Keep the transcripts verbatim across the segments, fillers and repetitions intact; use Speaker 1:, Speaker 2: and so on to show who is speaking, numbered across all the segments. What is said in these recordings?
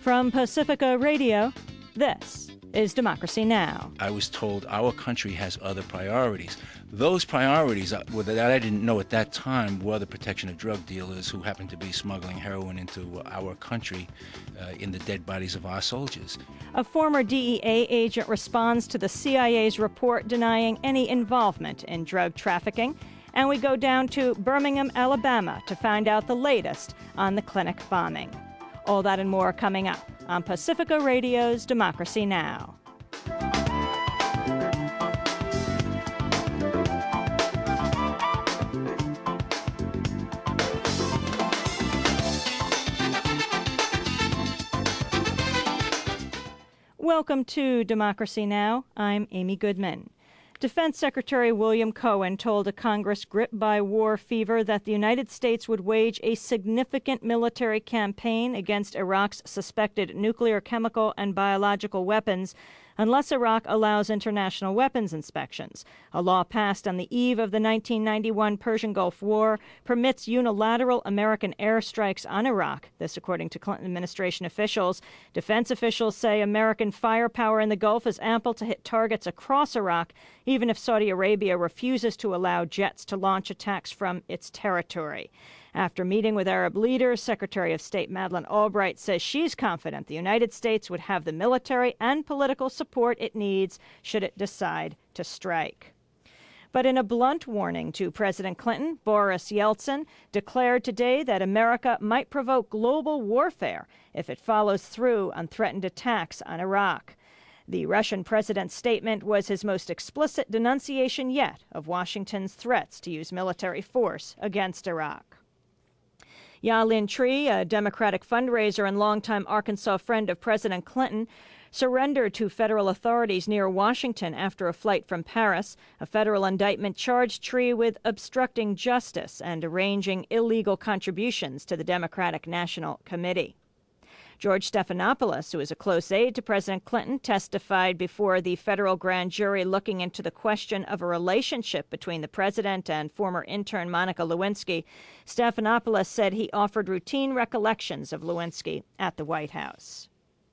Speaker 1: From Pacifica Radio, this is Democracy Now!
Speaker 2: I was told our country has other priorities. Those priorities uh, well, that I didn't know at that time were the protection of drug dealers who happened to be smuggling heroin into our country uh, in the dead bodies of our soldiers.
Speaker 1: A former D E A agent responds to the C I A's report denying any involvement in drug trafficking. And we go down to Birmingham, Alabama to find out the latest on the clinic bombing. All that and more coming up on Pacifica Radio's Democracy Now! Welcome to Democracy Now! I'm Amy Goodman. Defense Secretary William Cohen told a Congress gripped by war fever that the United States would wage a significant military campaign against Iraq's suspected nuclear, chemical, and biological weapons unless Iraq allows international weapons inspections. A law passed on the eve of the nineteen ninety-one Persian Gulf War permits unilateral American airstrikes on Iraq, this according to Clinton administration officials. Defense officials say American firepower in the Gulf is ample to hit targets across Iraq, even if Saudi Arabia refuses to allow jets to launch attacks from its territory. After meeting with Arab leaders, Secretary of State Madeleine Albright says she's confident the United States would have the military and political support it needs should it decide to strike. But in a blunt warning to President Clinton, Boris Yeltsin declared today that America might provoke global warfare if it follows through on threatened attacks on Iraq. The Russian president's statement was his most explicit denunciation yet of Washington's threats to use military force against Iraq. Ya-Lin Tree, a Democratic fundraiser and longtime Arkansas friend of President Clinton, surrendered to federal authorities near Washington after a flight from Paris. A federal indictment charged Tree with obstructing justice and arranging illegal contributions to the Democratic National Committee. George Stephanopoulos, who is a close aide to President Clinton, testified before the federal grand jury looking into the question of a relationship between the president and former intern Monica Lewinsky. Stephanopoulos said he offered routine recollections of Lewinsky at the White House.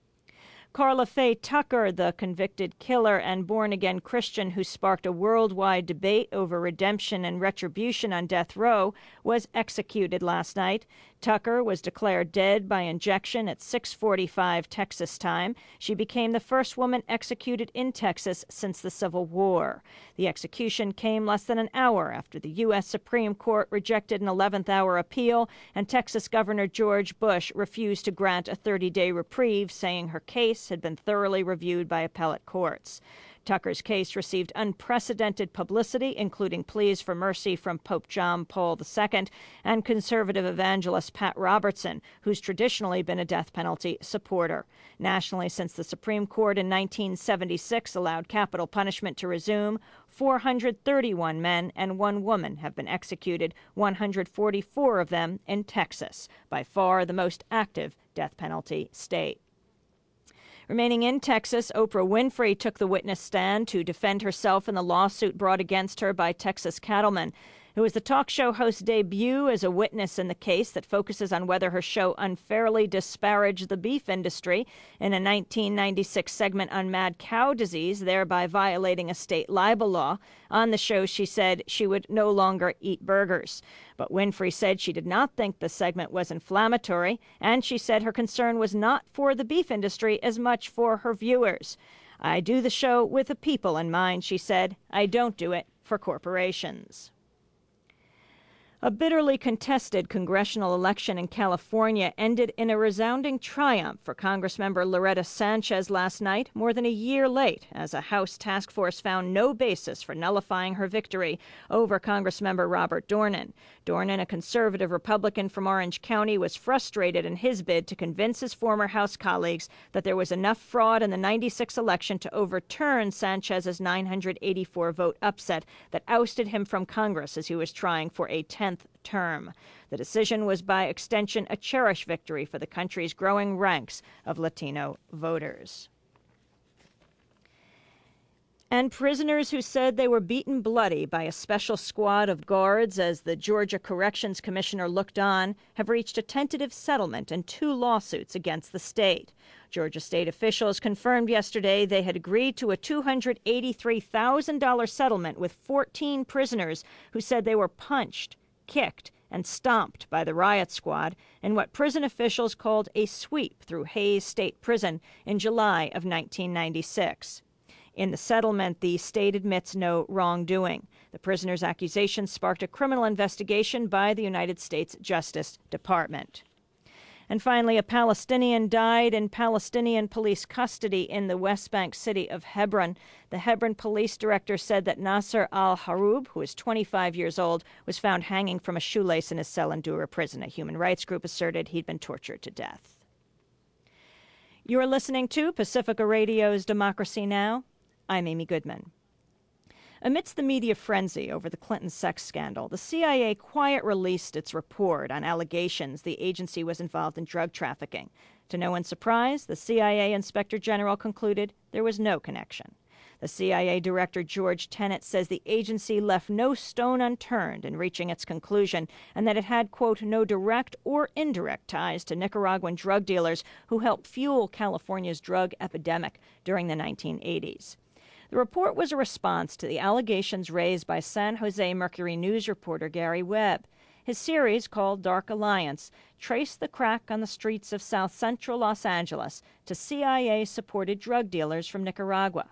Speaker 1: Karla Faye Tucker, the convicted killer and born-again Christian who sparked a worldwide debate over redemption and retribution on death row, was executed last night. Tucker was declared dead by injection at six forty-five Texas time. She became the first woman executed in Texas since the Civil War. The execution came less than an hour after the U S Supreme Court rejected an eleventh hour appeal, and Texas Governor George Bush refused to grant a thirty-day reprieve, saying her case had been thoroughly reviewed by appellate courts. Tucker's case received unprecedented publicity, including pleas for mercy from Pope John Paul the Second and conservative evangelist Pat Robertson, who's traditionally been a death penalty supporter. Nationally, since the Supreme Court in nineteen seventy-six allowed capital punishment to resume, four hundred thirty-one men and one woman have been executed, one hundred forty-four of them in Texas, by far the most active death penalty state. Remaining in Texas, Oprah Winfrey took the witness stand to defend herself in the lawsuit brought against her by Texas cattlemen. It was the talk show host's debut as a witness in the case that focuses on whether her show unfairly disparaged the beef industry in a nineteen ninety-six segment on mad cow disease, thereby violating a state libel law. On the show, she said she would no longer eat burgers. But Winfrey said she did not think the segment was inflammatory, and she said her concern was not for the beef industry as much for her viewers. "I do the show with the people in mind," she said. "I don't do it for corporations." A bitterly contested congressional election in California ended in a resounding triumph for Congressmember Loretta Sanchez last night, more than a year late, as a House task force found no basis for nullifying her victory over Congressmember Robert Dornan. Dornan, a conservative Republican from Orange County, was frustrated in his bid to convince his former House colleagues that there was enough fraud in the ninety-six election to overturn Sanchez's nine hundred eighty-four vote upset that ousted him from Congress as he was trying for a tenth term. The decision was by extension a cherished victory for the country's growing ranks of Latino voters. And prisoners who said they were beaten bloody by a special squad of guards as the Georgia Corrections Commissioner looked on have reached a tentative settlement in two lawsuits against the state. Georgia state officials confirmed yesterday they had agreed to a two hundred eighty-three thousand dollars settlement with fourteen prisoners who said they were punched, kicked, and stomped by the riot squad in what prison officials called a sweep through Hayes State Prison in July of nineteen ninety-six. In the settlement, the state admits no wrongdoing. The prisoners' accusations sparked a criminal investigation by the United States Justice Department. And finally, a Palestinian died in Palestinian police custody in the West Bank city of Hebron. The Hebron police director said that Nasser al-Haroub, who is twenty-five years old, was found hanging from a shoelace in his cell in Dura prison. A human rights group asserted he'd been tortured to death. You're listening to Pacifica Radio's Democracy Now! I'm Amy Goodman. Amidst the media frenzy over the Clinton sex scandal, the C I A quiet released its report on allegations the agency was involved in drug trafficking. To no one's surprise, the C I A Inspector General concluded there was no connection. The C I A Director George Tenet says the agency left no stone unturned in reaching its conclusion and that it had, quote, no direct or indirect ties to Nicaraguan drug dealers who helped fuel California's drug epidemic during the nineteen eighties. The report was a response to the allegations raised by San Jose Mercury News reporter Gary Webb. His series, called Dark Alliance, traced the crack on the streets of south central Los Angeles to C I A-supported drug dealers from Nicaragua.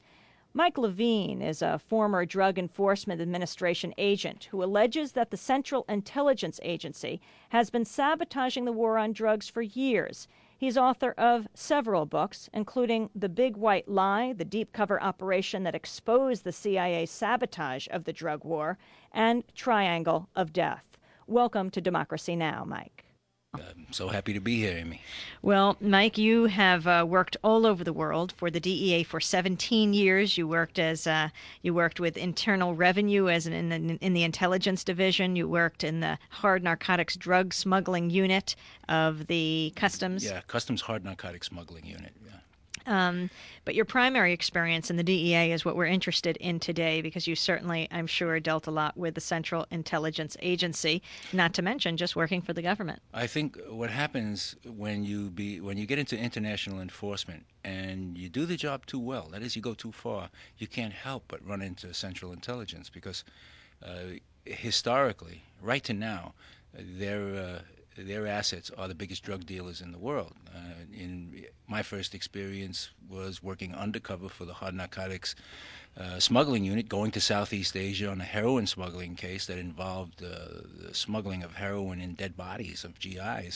Speaker 1: Mike Levine is a former Drug Enforcement Administration agent who alleges that the Central Intelligence Agency has been sabotaging the war on drugs for years. He's author of several books, including The Big White Lie, the deep cover operation that exposed the C I A sabotage of the drug war, and Triangle of Death. Welcome to Democracy Now!, Mike.
Speaker 2: I'm so happy to be here, Amy.
Speaker 1: Well, Mike, you have uh, worked all over the world for the D E A for seventeen years. You worked as uh, you worked with Internal Revenue as an, in, the, in the Intelligence Division. You worked in the Hard Narcotics Drug Smuggling Unit of the Customs.
Speaker 2: Yeah, Customs Hard Narcotics Smuggling Unit. Yeah.
Speaker 1: Um, but your primary experience in the D E A is what we're interested in today, because you certainly, I'm sure, dealt a lot with the Central Intelligence Agency, not to mention just working for the government.
Speaker 2: I think what happens when you be when you get into international enforcement and you do the job too well, that is, you go too far, you can't help but run into Central Intelligence, because uh, historically, right to now, they're uh, their assets are the biggest drug dealers in the world. Uh, in my first experience was working undercover for the Hard Narcotics uh, Smuggling Unit, going to Southeast Asia on a heroin smuggling case that involved uh, the smuggling of heroin in dead bodies of G Is.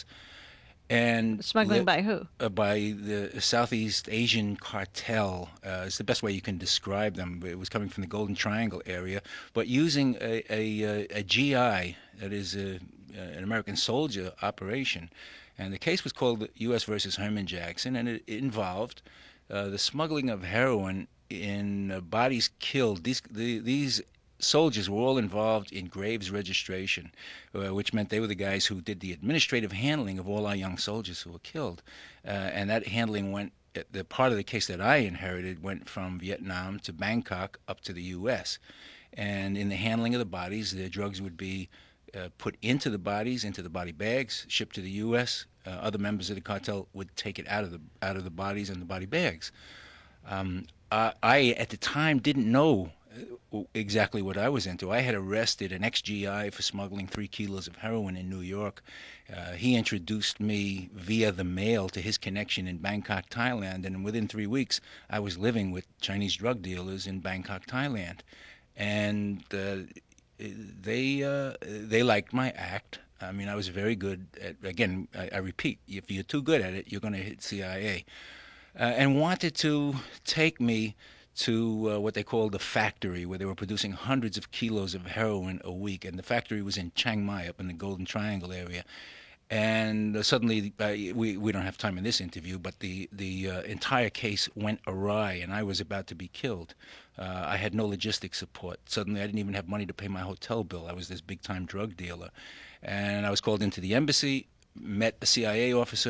Speaker 2: And
Speaker 1: smuggling
Speaker 2: li-
Speaker 1: by who?
Speaker 2: Uh, by the Southeast Asian cartel. Uh, it's the best way you can describe them. It was coming from the Golden Triangle area, but using a, a, a G I, that is a, an American soldier operation. And the case was called U S versus Herman Jackson, and it, it involved uh, the smuggling of heroin in uh, bodies killed. These the, these soldiers were all involved in Graves registration, uh, which meant they were the guys who did the administrative handling of all our young soldiers who were killed. Uh, and that handling went, the part of the case that I inherited went from Vietnam to Bangkok up to the U S. And in the handling of the bodies, the drugs would be uh, put into the bodies, into the body bags, shipped to the U S. Uh, other members of the cartel would take it out of the out of the bodies and the body bags. Um, I, I, at the time, didn't know exactly what I was into. I had arrested an ex-G I for smuggling three kilos of heroin in New York. Uh, he introduced me via the mail to his connection in Bangkok, Thailand, and within three weeks, I was living with Chinese drug dealers in Bangkok, Thailand. And uh, they uh, they liked my act. I mean, I was very good at, again, I, I repeat, if you're too good at it, you're going to hit C I A. Uh, and wanted to take me to uh, what they called the factory, where they were producing hundreds of kilos of heroin a week. And the factory was in Chiang Mai, up in the Golden Triangle area. And uh, suddenly, uh, we, we don't have time in this interview, but the, the uh, entire case went awry, and I was about to be killed. Uh, I had no logistics support. Suddenly, I didn't even have money to pay my hotel bill. I was this big-time drug dealer. And I was called into the embassy, met a C I A officer.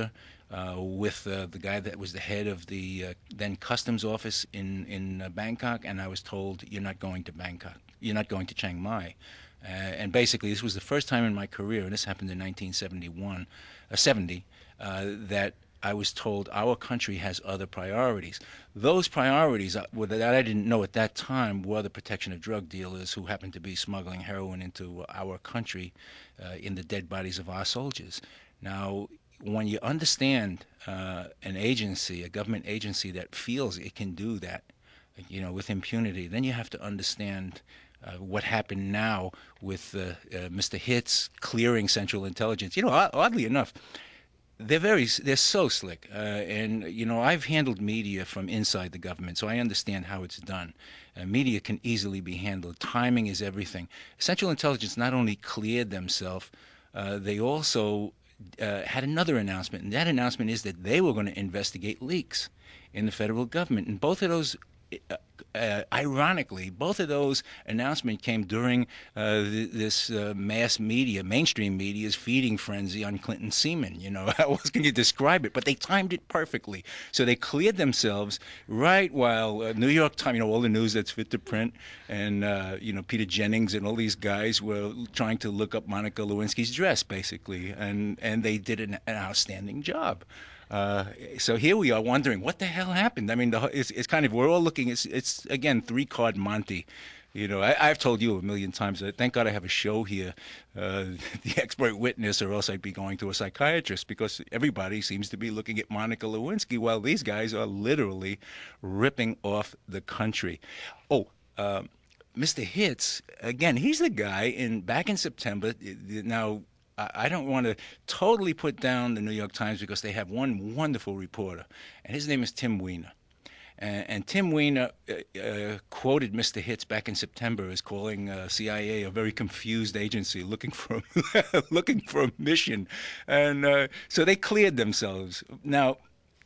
Speaker 2: uh, with uh, the guy that was the head of the uh, then customs office in in uh, Bangkok, and I was told, "You're not going to Bangkok. You're not going to Chiang Mai." Uh, and basically, this was the first time in my career, and this happened in nineteen seventy-one, uh, seventy, uh, that I was told our country has other priorities. Those priorities, uh, that I didn't know at that time, were the protection of drug dealers who happened to be smuggling heroin into our country uh, in the dead bodies of our soldiers. Now, when you understand uh, an agency, a government agency that feels it can do that, you know, with impunity, then you have to understand uh, what happened now with uh, uh, Mister Hitz clearing Central Intelligence. You know, oddly enough, they're very, they're so slick, uh, and you know, I've handled media from inside the government, so I understand how it's done. Uh, media can easily be handled. Timing is everything. Central Intelligence not only cleared themselves, uh, they also uh, had another announcement, and that announcement is that they were going to investigate leaks in the federal government, and both of those. Uh, uh, ironically, both of those announcements came during uh, th- this uh, mass media, mainstream media's feeding frenzy on Clinton semen. You know, how else can you describe it? But they timed it perfectly. So they cleared themselves right while uh, New York Times, you know, all the news that's fit to print, and, uh, you know, Peter Jennings and all these guys were trying to look up Monica Lewinsky's dress, basically. And, and they did an, an outstanding job. Uh, so here we are wondering what the hell happened. I mean, the, it's, it's kind of, we're all looking, it's, it's again, three-card Monty. You know, I, I've told you a million times, uh, thank God I have a show here, uh, the expert witness, or else I'd be going to a psychiatrist, because everybody seems to be looking at Monica Lewinsky while these guys are literally ripping off the country. Oh, uh, Mister Hitz, again, he's the guy in back in September. Now, I don't want to totally put down the New York Times, because they have one wonderful reporter, and his name is Tim Weiner. And, and Tim Weiner uh, uh, quoted Mister Hitz back in September as calling uh, C I A a very confused agency looking for looking for a mission, and uh, so they cleared themselves. Now,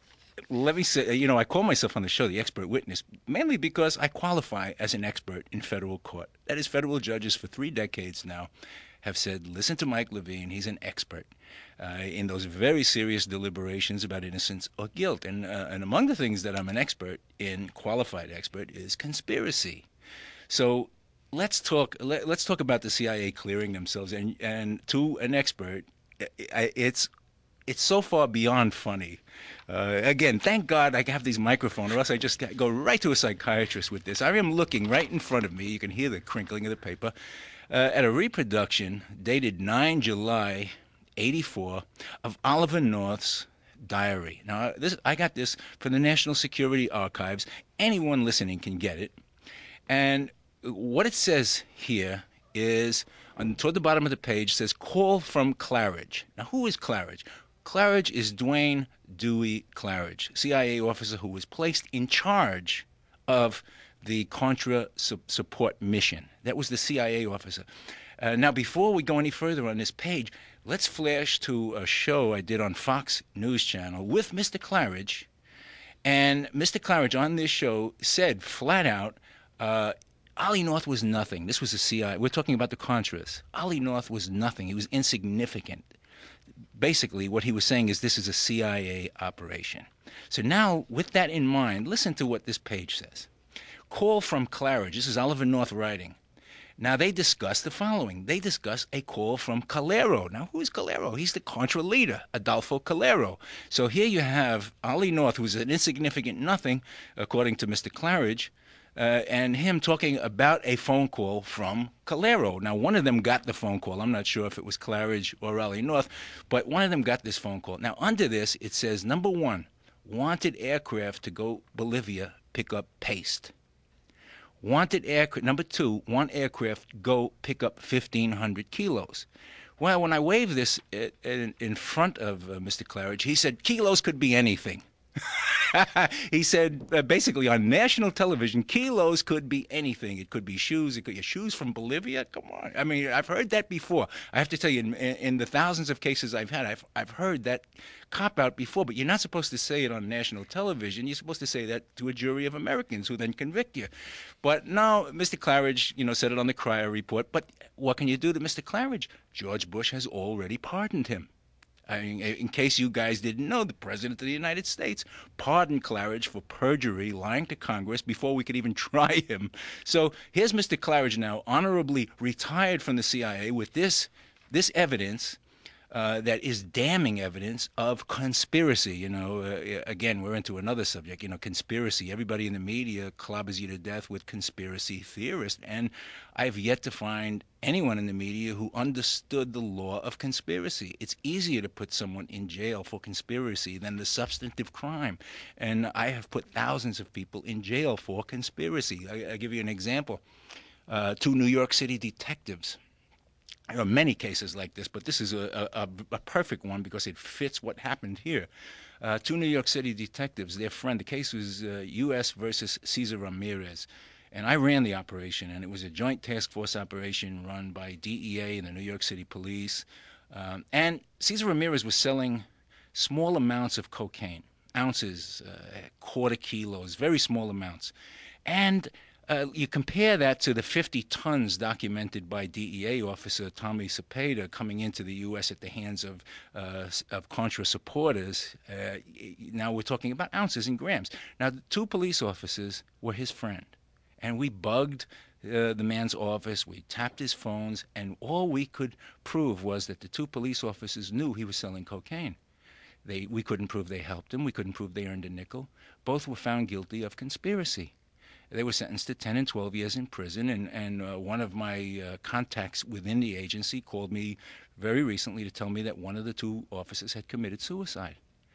Speaker 2: let me say, you know, I call myself on the show the expert witness, mainly because I qualify as an expert in federal court. That is, federal judges for three decades now have said, listen to Mike Levine, he's an expert uh, in those very serious deliberations about innocence or guilt. And, uh, and among the things that I'm an expert in, qualified expert, is conspiracy. So let's talk, let, let's talk about the C I A clearing themselves. And, and to an expert, it's it's so far beyond funny. Uh, again, thank God I have these microphones, or else I just go right to a psychiatrist with this. I am looking right in front of me. You can hear the crinkling of the paper. Uh, at a reproduction dated nine July eighty-four of Oliver North's diary. Now, this I got this from the National Security Archives. Anyone listening can get it. And what it says here is, on, toward the bottom of the page, says, call from Claridge. Now, who is Claridge? Claridge is Dwayne Dewey Claridge, C I A officer who was placed in charge of the Contra su- support mission. That was the C I A officer. Uh, now, before we go any further on this page, let's flash to a show I did on Fox News Channel with Mister Claridge. And Mister Claridge on this show said flat out, uh, Ollie North was nothing. This was the C I A. We're talking about the Contras. Ollie North was nothing. He was insignificant. Basically, what he was saying is this is a C I A operation. So now, with that in mind, listen to what this page says. Call from Claridge. This is Oliver North writing. Now, they discuss the following. They discuss a call from Calero. Now, who is Calero? He's the Contra leader, Adolfo Calero. So here you have Ollie North, who's an insignificant nothing, according to Mister Claridge, uh, and him talking about a phone call from Calero. Now, one of them got the phone call. I'm not sure if it was Claridge or Ollie North, but one of them got this phone call. Now, under this, it says, number one, wanted aircraft to go Bolivia, pick up paste. Wanted aircraft, number two, want aircraft, go pick up fifteen hundred kilos. Well, when I waved this in, in front of uh, Mister Claridge, he said, kilos could be anything. He said, uh, basically on national television, kilos could be anything. It could be shoes. It could be shoes from Bolivia. Come on. I mean, I've heard that before. I have to tell you, in, in the thousands of cases I've had, I've, I've heard that cop-out before, but you're not supposed to say it on national television. You're supposed to say that to a jury of Americans who then convict you. But no, Mister Claridge, you know, said it on the Cryer report. But what can you do to Mister Claridge? George Bush has already pardoned him. I mean, in case you guys didn't know, the President of the United States pardoned Claridge for perjury, lying to Congress before we could even try him. So here's Mister Claridge now, honorably retired from the C I A with this this evidence. Uh, that is damning evidence of conspiracy. You know, uh, again, we're into another subject, you know, conspiracy. Everybody in the media clobbers you to death with conspiracy theorists. And I've yet to find anyone in the media who understood the law of conspiracy. It's easier to put someone in jail for conspiracy than the substantive crime. And I have put thousands of people in jail for conspiracy. I, I'll give you an example. Uh, two New York City detectives. There are many cases like this, but this is a, a, a perfect one because it fits what happened here. Uh, two New York City detectives, their friend, the case was uh, U S versus Cesar Ramirez. And I ran the operation, and it was a joint task force operation run by D E A and the New York City Police. Um, and Cesar Ramirez was selling small amounts of cocaine, ounces, uh, quarter kilos, very small amounts. And Uh, you compare that to the fifty tons documented by D E A officer Tommy Cepeda coming into the U S at the hands of uh, of Contra supporters. Uh, now we're talking about ounces and grams. Now, the two police officers were his friend, and we bugged uh, the man's office. We tapped his phones, and all we could prove was that the two police officers knew he was selling cocaine. They, we couldn't prove they helped him. We couldn't prove they earned a nickel. Both were found guilty of conspiracy. They were sentenced to ten and twelve years in prison, and, and uh, one of my uh, contacts within the agency called me very recently to tell me that one of the two officers had committed suicide.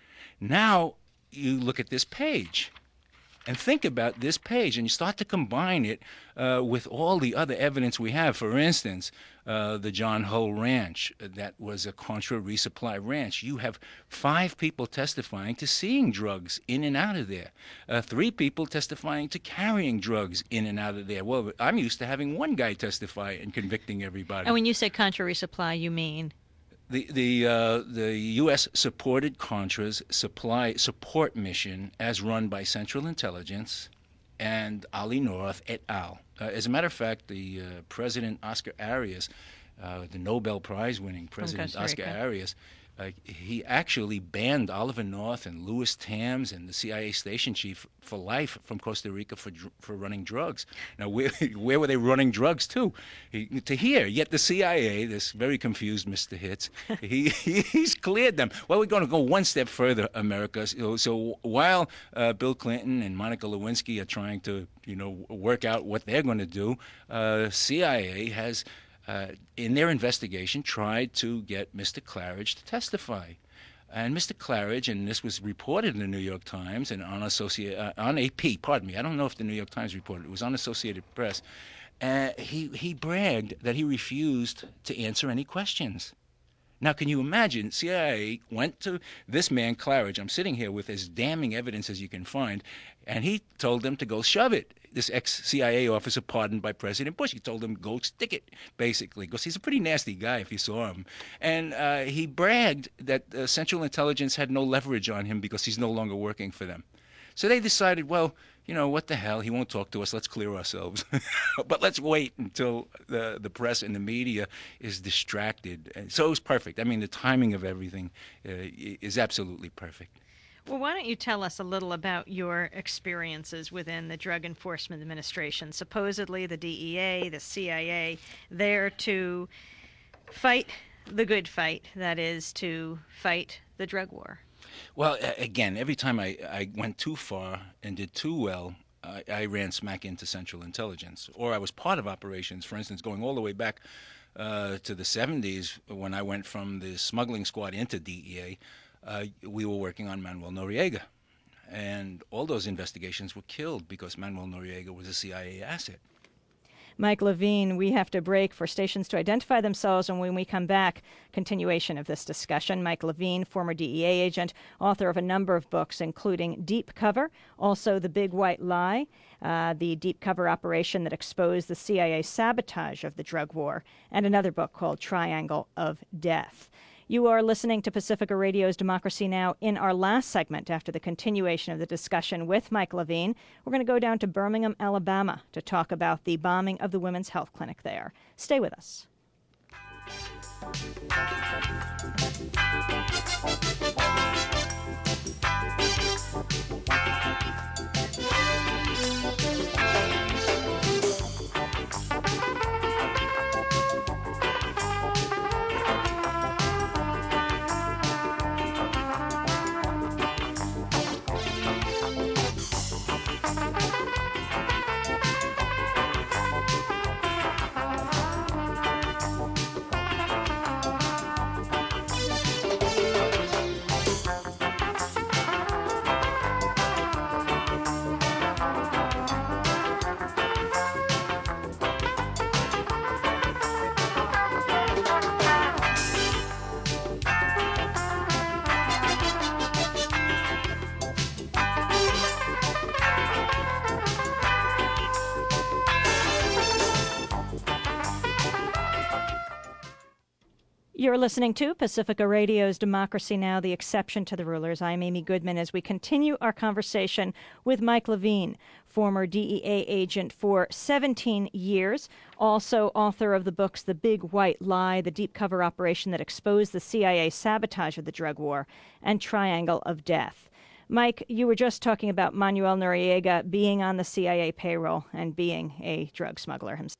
Speaker 2: Now you look at this page and think about this page, and you start to combine it uh, with all the other evidence we have. For instance, uh, the John Hull Ranch, that was a Contra resupply ranch. You have five people testifying to seeing drugs in and out of there. Uh, three people testifying to carrying drugs in and out of there. Well, I'm used to having one guy testify and convicting everybody.
Speaker 1: And when you say Contra resupply, you mean?
Speaker 2: The the uh, the U S supported Contra's supply support mission as run by Central Intelligence and Ali North et al. Uh, as a matter of fact, the uh, President Oscar Arias, uh, the Nobel Prize winning President Oscar Arias, uh, he actually banned Oliver North and Louis Tams and the C I A station chief for life from Costa Rica for for running drugs. Now, where where were they running drugs to? He, to here. Yet the C I A, this very confused Mister Hitz, he, he he's cleared them. Well, we're going to go one step further, America. So, so while uh, Bill Clinton and Monica Lewinsky are trying to, you know, work out what they're going to do, uh, C I A has, Uh, in their investigation, tried to get Mister Claridge to testify. And Mister Claridge, and this was reported in the New York Times and on Associate, uh, on A P, pardon me, I don't know if the New York Times reported it, it was on Associated Press, uh, he, he bragged that he refused to answer any questions. Now, can you imagine, C I A went to this man, Claridge, I'm sitting here with as damning evidence as you can find, and he told them to go shove it. This ex-C I A officer pardoned by President Bush, he told him go stick it, basically, because he's a pretty nasty guy if you saw him. And uh, he bragged that uh, Central Intelligence had no leverage on him because he's no longer working for them. So they decided, well, you know, what the hell, he won't talk to us, let's clear ourselves. But let's wait until the, the press and the media is distracted. And so it was perfect. I mean, the timing of everything uh, is absolutely perfect.
Speaker 1: Well, why don't you tell us a little about your experiences within the Drug Enforcement Administration? Supposedly the D E A, the C I A, there to fight the good fight, that is, to fight the drug war.
Speaker 2: Well, again, every time I, I went too far and did too well, I, I ran smack into Central Intelligence. Or I was part of operations, for instance, going all the way back uh, to the seventies when I went from the smuggling squad into D E A. Uh, we were working on Manuel Noriega. And all those investigations were killed because Manuel Noriega was a C I A asset.
Speaker 1: Mike Levine, we have to break for stations to identify themselves, and when we come back, continuation of this discussion. Mike Levine, former D E A agent, author of a number of books, including Deep Cover, also The Big White Lie, uh, the deep cover operation that exposed the C I A sabotage of the drug war, and another book called Triangle of Death. You are listening to Pacifica Radio's Democracy Now! In our last segment, after the continuation of the discussion with Mike Levine, we're going to go down to Birmingham, Alabama, to talk about the bombing of the Women's Health Clinic there. Stay with us. You're listening to Pacifica Radio's Democracy Now!, the exception to the rulers. I'm Amy Goodman as we continue our conversation with Mike Levine, former D E A agent for seventeen years, also author of the books The Big White Lie, The Deep Cover Operation That Exposed the C I A Sabotage of the Drug War, and Triangle of Death. Mike, you were just talking about Manuel Noriega being on the C I A payroll and being a drug smuggler himself.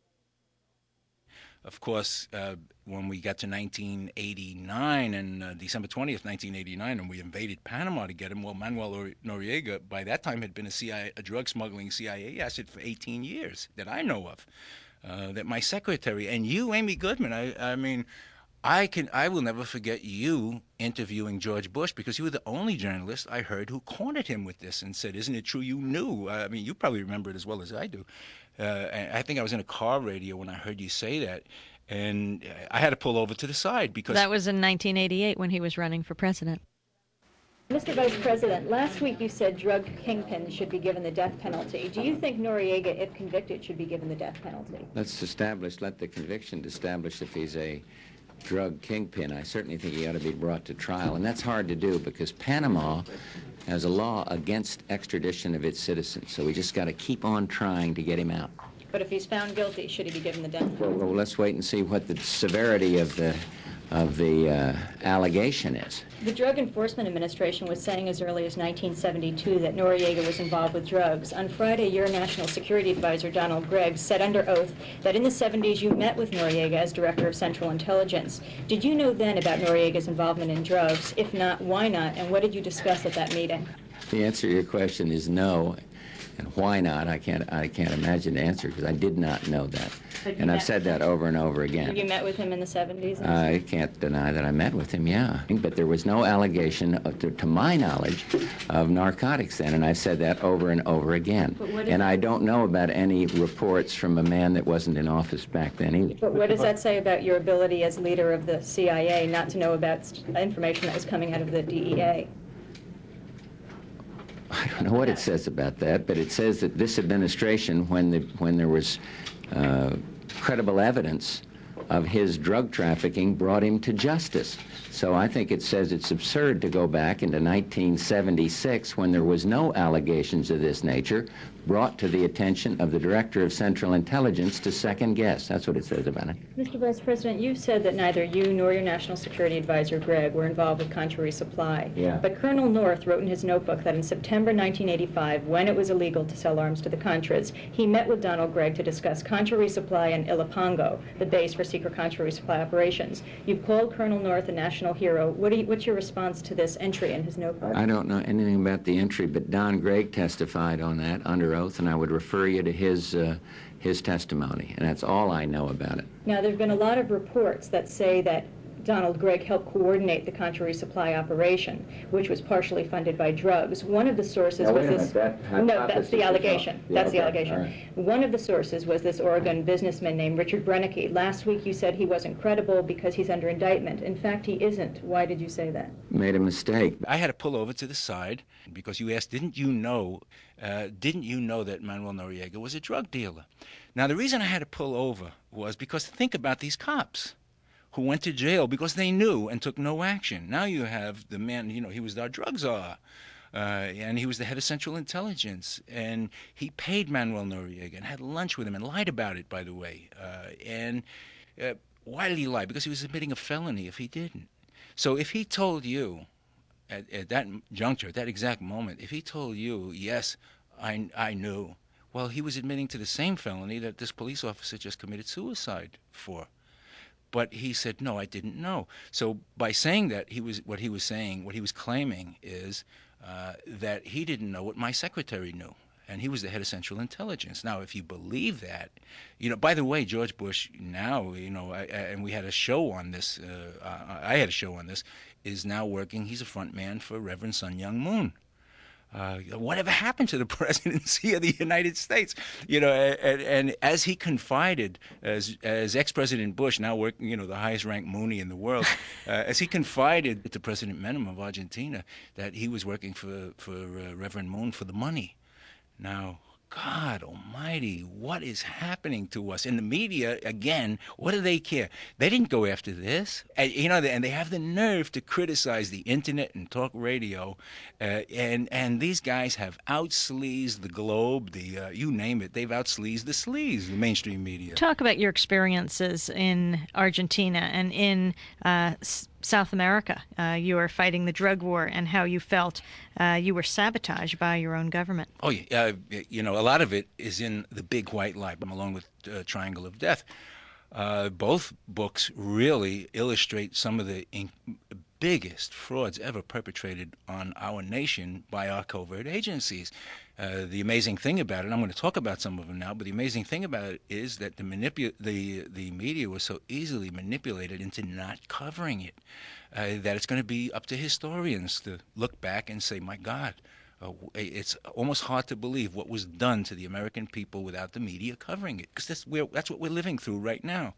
Speaker 2: Of course, uh, when we got to nineteen eighty-nine and uh, December twentieth, nineteen eighty-nine, and we invaded Panama to get him, well, Manuel Noriega, by that time, had been a, C I A, a drug smuggling C I A asset for eighteen years that I know of. Uh, that my secretary and you, Amy Goodman, I, I mean, I can, I will never forget you interviewing George Bush, because you were the only journalist I heard who cornered him with this and said, "Isn't it true you knew?" I mean, you probably remember it as well as I do. Uh, I think I was in a car radio when I heard you say that, and I had to pull over to the side because
Speaker 3: that was in nineteen eighty-eight when he was running for president.
Speaker 1: Mister Vice President, last week you said drug kingpins should be given the death penalty. Do you think Noriega, if convicted, should be given the death penalty?
Speaker 4: Let's establish, let the conviction establish if he's a drug kingpin. I certainly think he ought to be brought to trial, and that's hard to do because Panama has a law against extradition of its citizens, so we just got to keep on trying to get him out.
Speaker 1: But if he's found guilty, should he be given the death penalty?
Speaker 4: Well, well let's wait and see what the severity of the of the uh, allegation is.
Speaker 1: The Drug Enforcement Administration was saying as early as nineteen seventy-two that Noriega was involved with drugs. On Friday, your National Security Advisor, Donald Gregg, said under oath that in the seventies you met with Noriega as Director of Central Intelligence. Did you know then about Noriega's involvement in drugs? If not, why not? And what did you discuss at that meeting?
Speaker 4: The answer to your question is no. And why not? I can't. I can't imagine the answer because I did not know that, and I've said that over and over again.
Speaker 1: You met with him in the seventies?
Speaker 4: I can't deny that I met with him. Yeah, but there was no allegation, of, to, to my knowledge, of narcotics then, and I've said that over and over again. And I don't know about any reports from a man that wasn't in office back then either.
Speaker 1: But what does that say about your ability as leader of the C I A not to know about information that was coming out of the D E A?
Speaker 4: I don't know what it says about that, but it says that this administration, when the when there was uh, credible evidence of his drug trafficking, brought him to justice. So I think it says it's absurd to go back into nineteen seventy-six when there was no allegations of this nature brought to the attention of the Director of Central Intelligence to second guess. That's what it says about it.
Speaker 1: Mister Vice President, you've said that neither you nor your National Security Advisor, Gregg, were involved with Contrary Supply.
Speaker 4: Yeah.
Speaker 1: But Colonel North wrote in his notebook that in September nineteen eighty-five, when it was illegal to sell arms to the Contras, he met with Donald Gregg to discuss Contrary Supply in Ilopango, the base for secret Contrary Supply operations. You've called Colonel North a national hero. What do you, what's your response to this entry in his notebook?
Speaker 4: I don't know anything about the entry, but Don Gregg testified on that under oath, and I would refer you to his uh, his testimony, and that's all I know about it.
Speaker 1: Now, there have been a lot of reports that say that Donald Gregg helped coordinate the Contrary Supply operation, which was partially funded by drugs. One of the sources
Speaker 4: Now,
Speaker 1: was
Speaker 4: wait a
Speaker 1: this.
Speaker 4: minute, that
Speaker 1: No, that's the
Speaker 4: hypothesis is
Speaker 1: allegation.
Speaker 4: wrong. Yeah,
Speaker 1: That's the
Speaker 4: okay,
Speaker 1: allegation.
Speaker 4: all right.
Speaker 1: One of the sources was this Oregon businessman named Richard Brennicky. Last week you said he wasn't credible because he's under indictment. In fact, he isn't. Why did you say that?
Speaker 4: Made a mistake.
Speaker 2: I had to pull over to the side because you asked, didn't you know, uh, didn't you know that Manuel Noriega was a drug dealer? Now, the reason I had to pull over was because think about these cops who went to jail because they knew and took no action. Now you have the man, you know, he was our drug czar, uh, and he was the head of Central Intelligence, and he paid Manuel Noriega and had lunch with him and lied about it, by the way. Uh, and uh, why did he lie? Because he was admitting a felony if he didn't. So if he told you at, at that juncture, at that exact moment, if he told you, yes, I, I knew, well, he was admitting to the same felony that this police officer just committed suicide for. But he said, no, I didn't know. So by saying that, he was what he was saying, what he was claiming is uh, that he didn't know what my secretary knew. And he was the head of Central Intelligence. Now, if you believe that, you know, by the way, George Bush now, you know, I, I, and we had a show on this, uh, I had a show on this, is now working, he's a front man for Reverend Sun Myung Moon. Uh, whatever happened to the presidency of the United States? You know, and, and as he confided, as as ex-President Bush, now working, you know, the highest-ranked Moonie in the world, uh, as he confided to President Menem of Argentina that he was working for for uh, Reverend Moon for the money. Now, God almighty, what is happening to us? And the media, again, what do they care? They didn't go after this. And, you know, and they have the nerve to criticize the internet and talk radio. Uh, and and these guys have out-sleazed the Globe, the uh, you name it. They've out-sleazed the sleaze, the mainstream media.
Speaker 3: Talk about your experiences in Argentina and in uh, South America. Uh, you were fighting the drug war and how you felt uh, you were sabotaged by your own government.
Speaker 2: Oh, yeah. Uh, you know, a lot of it is in The Big White Lie, along with uh, Triangle of Death. Uh, both books really illustrate some of the in- biggest frauds ever perpetrated on our nation by our covert agencies. Uh, the amazing thing about it, I'm going to talk about some of them now, but the amazing thing about it is that the manipu- the the media was so easily manipulated into not covering it, uh, that it's going to be up to historians to look back and say, my God, uh, it's almost hard to believe what was done to the American people without the media covering it, because that's, that's what we're living through right now.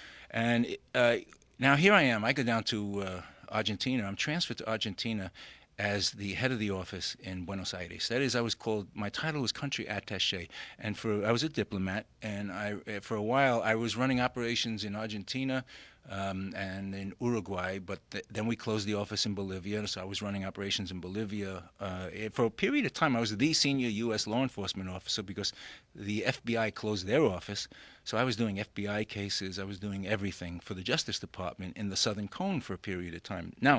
Speaker 2: And uh, now here I am. I go down to uh, Argentina. I'm transferred to Argentina as the head of the office in Buenos Aires. That is, I was called, my title was country attaché, and for I was a diplomat, and I for a while I was running operations in Argentina um, and in Uruguay, but th- then we closed the office in Bolivia, so I was running operations in Bolivia. Uh, for a period of time, I was the senior U S law enforcement officer because the F B I closed their office, so I was doing F B I cases, I was doing everything for the Justice Department in the Southern Cone for a period of time. Now,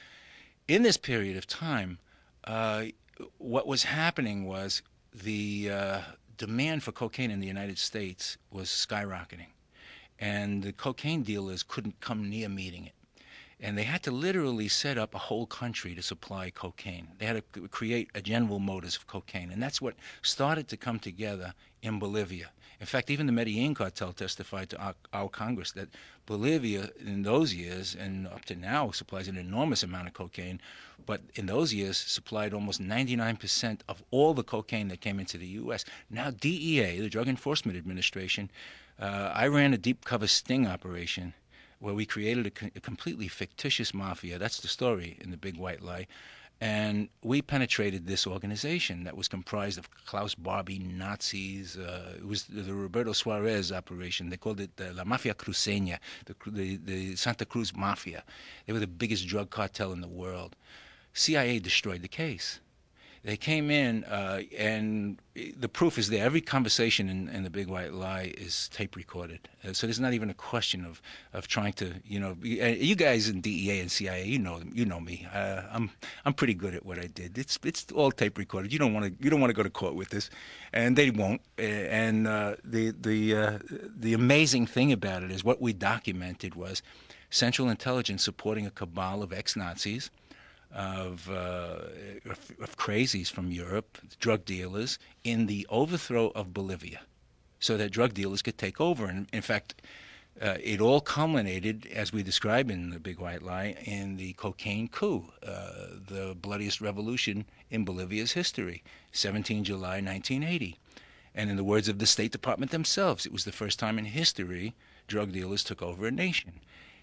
Speaker 2: in this period of time, uh, what was happening was the uh, demand for cocaine in the United States was skyrocketing, and the cocaine dealers couldn't come near meeting it. And they had to literally set up a whole country to supply cocaine. They had to create a General Motors of cocaine, and that's what started to come together in Bolivia. In fact, even the Medellin cartel testified to our, our Congress that Bolivia in those years and up to now supplies an enormous amount of cocaine, but in those years supplied almost ninety-nine percent of all the cocaine that came into the U S. Now D E A, the Drug Enforcement Administration, uh, I ran a deep cover sting operation where we created a, co- a completely fictitious mafia. That's the story in The Big White Lie. And we penetrated this organization that was comprised of Klaus Barbie, Nazis. Uh, it was the, the Roberto Suarez operation. They called it uh, La Mafia Cruceña, the, the, the Santa Cruz Mafia. They were the biggest drug cartel in the world. C I A destroyed the case. They came in, uh, and the proof is there. Every conversation in, in The Big White Lie is tape recorded. Uh, so there's not even a question of, of trying to, you know, you guys in D E A and C I A, you know them, you know me. Uh, I'm I'm pretty good at what I did. It's it's all tape recorded. You don't want to you don't want to go to court with this, and they won't. Uh, and uh, the the uh, the amazing thing about it is what we documented was Central Intelligence supporting a cabal of ex-Nazis. Of, uh, of, of crazies from Europe, drug dealers, in the overthrow of Bolivia, so that drug dealers could take over. And in fact, uh, it all culminated, as we describe in The Big White Lie, in the cocaine coup, uh, the bloodiest revolution in Bolivia's history, seventeenth of July nineteen eighty. And in the words of the State Department themselves, it was the first time in history drug dealers took over a nation.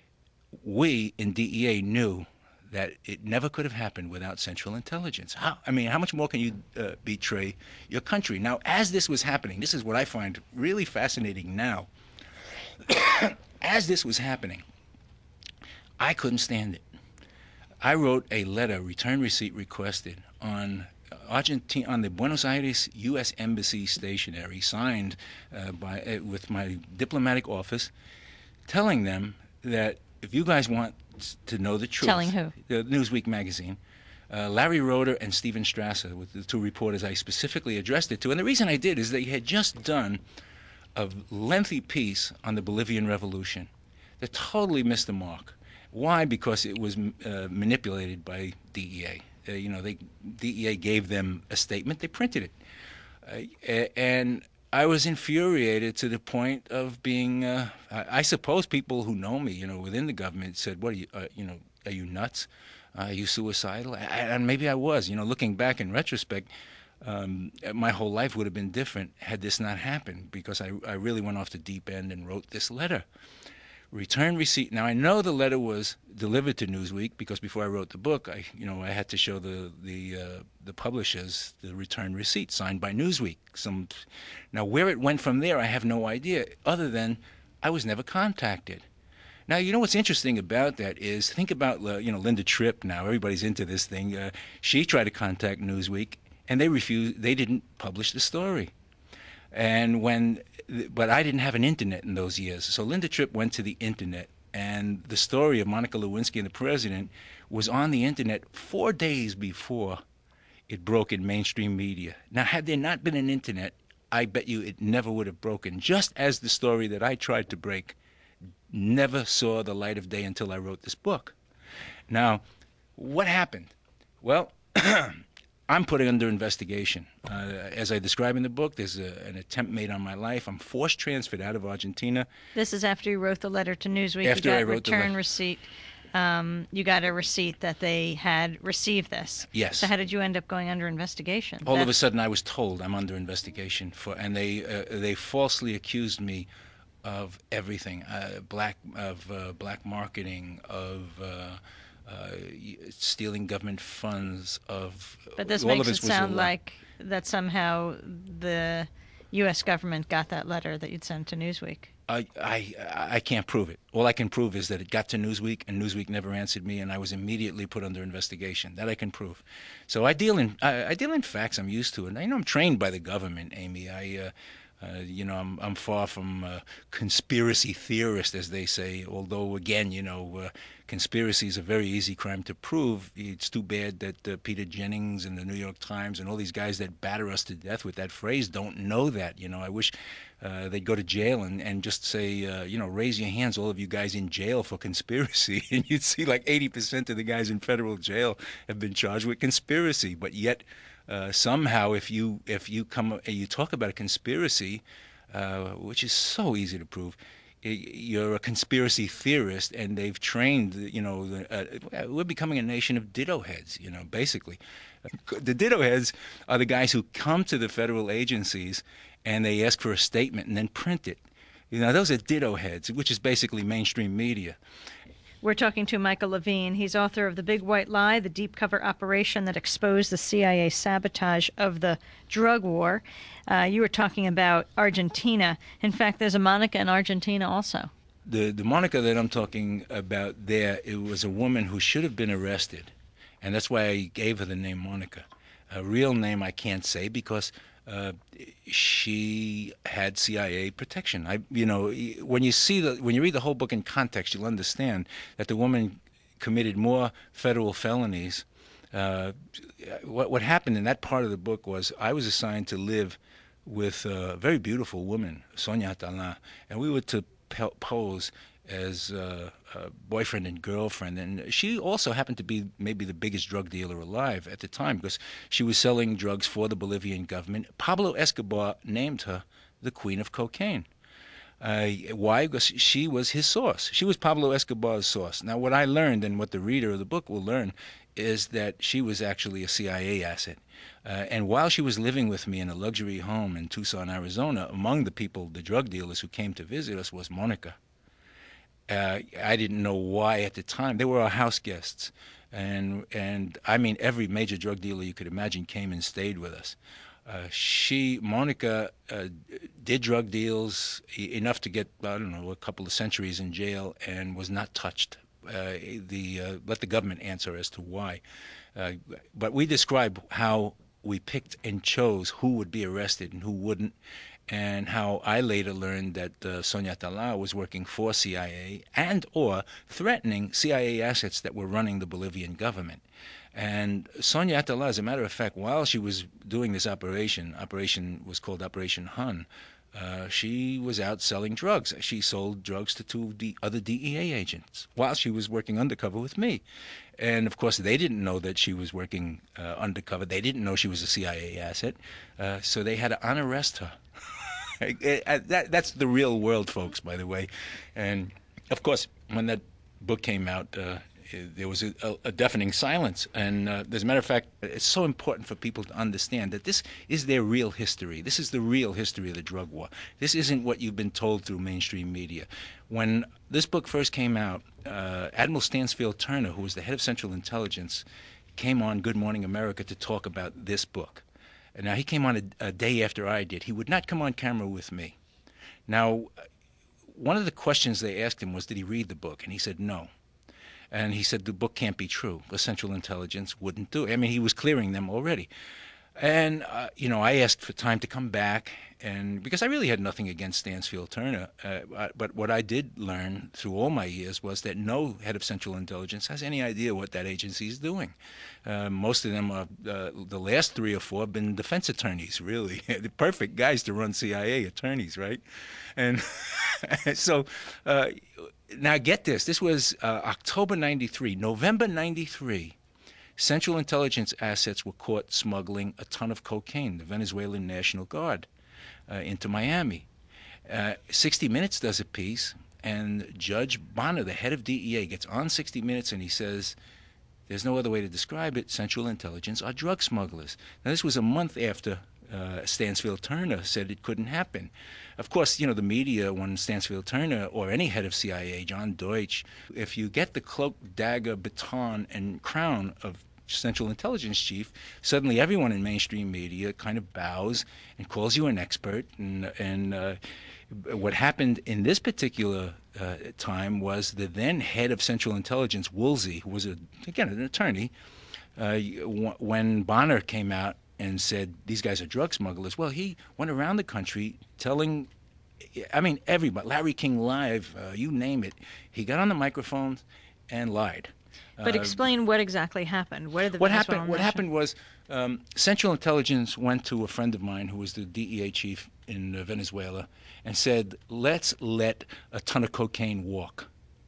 Speaker 2: We in D E A knew that it never could have happened without Central Intelligence. How, I mean, how much more can you uh, betray your country? Now, as this was happening, this is what I find really fascinating now. As this was happening, I couldn't stand it. I wrote a letter, return receipt requested, on Argentina, on the Buenos Aires U S Embassy stationery, signed uh, by uh, with my diplomatic office, telling them that if you guys want to know the truth,
Speaker 3: Telling who?
Speaker 2: The Newsweek magazine, uh, Larry Roeder and Stephen Strasser, with the two reporters I specifically addressed it to. And the reason I did is they had just done a lengthy piece on the Bolivian Revolution that totally missed the mark. Why? Because it was uh, manipulated by D E A. Uh, you know, they, D E A gave them a statement, they printed it. Uh, and I was infuriated to the point of being, uh, I, I suppose people who know me, you know, within the government said, what are you, uh, you know, are you nuts? Uh, are you suicidal? I, and maybe I was. You know, looking back in retrospect, um, my whole life would have been different had this not happened, because I, I really went off the deep end and wrote this letter. Return receipt. Now I know the letter was delivered to Newsweek because before I wrote the book, I, you know, I had to show the the uh, the publishers the return receipt signed by Newsweek. Some, now where it went from there, I have no idea. Other than I was never contacted. Now you know what's interesting about that is think about uh, you know Linda Tripp. Now everybody's into this thing. Uh, she tried to contact Newsweek and they refused. They didn't publish the story. And when, but I didn't have an internet in those years. So Linda Tripp went to the internet, and the story of Monica Lewinsky and the president was on the internet four days before it broke in mainstream media. Now, had there not been an internet, I bet you it never would have broken, just as the story that I tried to break never saw the light of day until I wrote this book. Now, what happened? Well, I'm put under investigation. Uh, as I describe in the book, there's a, an attempt made on my life. I'm forced transferred out of Argentina.
Speaker 3: This is after you wrote the letter to Newsweek.
Speaker 2: After
Speaker 3: you got
Speaker 2: I wrote the
Speaker 3: return
Speaker 2: letter.
Speaker 3: receipt. Um, you got a receipt that they had received this.
Speaker 2: Yes.
Speaker 3: So how did you end up going under investigation?
Speaker 2: All
Speaker 3: that...
Speaker 2: of a sudden, I was told I'm under investigation for, and they uh, they falsely accused me of everything, uh, black of uh, black marketing, of uh, uh, stealing government funds, of
Speaker 3: But this
Speaker 2: all
Speaker 3: makes
Speaker 2: of
Speaker 3: it
Speaker 2: this was
Speaker 3: sound
Speaker 2: a lie.
Speaker 3: like that somehow the U S government got that letter that you'd sent to Newsweek.
Speaker 2: I, I I can't prove it. All I can prove is that it got to Newsweek, and Newsweek never answered me, and I was immediately put under investigation. That I can prove. So I deal in I, I deal in facts. I'm used to it. I know I'm trained by the government, Amy. I. Uh, Uh, you know, I'm I'm far from a conspiracy theorist, as they say. Although, again, you know, uh, conspiracy is a very easy crime to prove. It's too bad that uh, Peter Jennings and the New York Times and all these guys that batter us to death with that phrase don't know that. You know, I wish uh, they'd go to jail and, and just say, uh, you know, raise your hands, all of you guys in jail for conspiracy. And you'd see like eighty percent of the guys in federal jail have been charged with conspiracy. But yet, Uh, somehow, if you if you come you talk about a conspiracy, uh, which is so easy to prove, you're a conspiracy theorist, and they've trained. You know, uh, we're becoming a nation of ditto heads. You know, basically, the ditto heads are the guys who come to the federal agencies and they ask for a statement and then print it. You know, those are ditto heads, which is basically mainstream media.
Speaker 3: We're talking to Michael Levine. He's author of The Big White Lie, the deep cover operation that exposed the C I A sabotage of the drug war. Uh, you were talking about Argentina. In fact, there's a Monica in Argentina also.
Speaker 2: The the Monica that I'm talking about there, it was a woman who should have been arrested, and that's why I gave her the name Monica. Her real name I can't say because uh, she had C I A protection. I, you know, when you see the when you read the whole book in context, you'll understand that the woman committed more federal felonies. Uh, what what happened in that part of the book was I was assigned to live with a very beautiful woman, Sonia Atalan, and we were to po- pose as uh, a boyfriend and girlfriend. And she also happened to be maybe the biggest drug dealer alive at the time because she was selling drugs for the Bolivian government. Pablo Escobar named her the Queen of Cocaine. Uh, why? Because she was his source. She was Pablo Escobar's source. Now, what I learned and what the reader of the book will learn is that she was actually a C I A asset. Uh, and while she was living with me in a luxury home in Tucson, Arizona, among the people, the drug dealers who came to visit us was Monica. Uh, I didn't know why at the time. They were our house guests. And, and I mean, every major drug dealer you could imagine came and stayed with us. Uh, she, Monica, uh, did drug deals e- enough to get, I don't know, a couple of centuries in jail and was not touched. Uh, the uh, let the government answer as to why. Uh, but we describe how we picked and chose who would be arrested and who wouldn't. and how I later learned that uh, Sonia Atala was working for C I A and or threatening C I A assets that were running the Bolivian government. And Sonia Atala, as a matter of fact, while she was doing this operation, operation was called Operation Hun, uh, she was out selling drugs. She sold drugs to two D- other D E A agents while she was working undercover with me. And, of course, they didn't know that she was working uh, undercover. They didn't know she was a C I A asset, uh, so they had to unarrest her. that, that's the real world, folks, by the way. And, of course, when that book came out, uh, there was a, a deafening silence. And uh, as a matter of fact, it's so important for people to understand that this is their real history. This is the real history of the drug war. This isn't what you've been told through mainstream media. When this book first came out, uh, Admiral Stansfield Turner, who was the head of Central Intelligence, came on Good Morning America to talk about this book. And now, he came on a, a day after I did. He would not come on camera with me. Now, one of the questions they asked him was, did he read the book? And he said no. And he said the book can't be true. The Central Intelligence wouldn't do it. I mean, he was clearing them already. And, uh, you know, I asked for time to come back, and because I really had nothing against Stansfield Turner. Uh, but what I did learn through all my years was that no head of Central Intelligence has any idea what that agency is doing. Uh, most of them are, uh, the last three or four have been defense attorneys, really. The perfect guys to run C I A, attorneys, right? And so... Uh, Now get this, this was uh, October ninety-three. November ninety-three, Central Intelligence assets were caught smuggling a ton of cocaine, the Venezuelan National Guard, uh, into Miami. Uh, sixty minutes does a piece, and Judge Bonner, the head of D E A, gets on sixty minutes and he says, there's no other way to describe it, Central Intelligence are drug smugglers. Now this was a month after uh, Stansfield Turner said it couldn't happen. Of course, you know, the media, when Stansfield Turner or any head of C I A, John Deutsch, if you get the cloak, dagger, baton, and crown of Central Intelligence Chief, suddenly everyone in mainstream media kind of bows and calls you an expert. And, and uh, what happened in this particular uh, time was the then head of Central Intelligence, Woolsey, who was, a, again, an attorney, uh, when Bonner came out and said, these guys are drug smugglers, well, he went around the country telling, I mean, everybody, Larry King Live, uh, you name it, he got on the microphones and lied.
Speaker 3: But uh, explain what exactly happened. What, are the
Speaker 2: what happened? What happened was um, Central Intelligence went to a friend of mine who was the D E A chief in uh, Venezuela and said, let's let a ton of cocaine walk.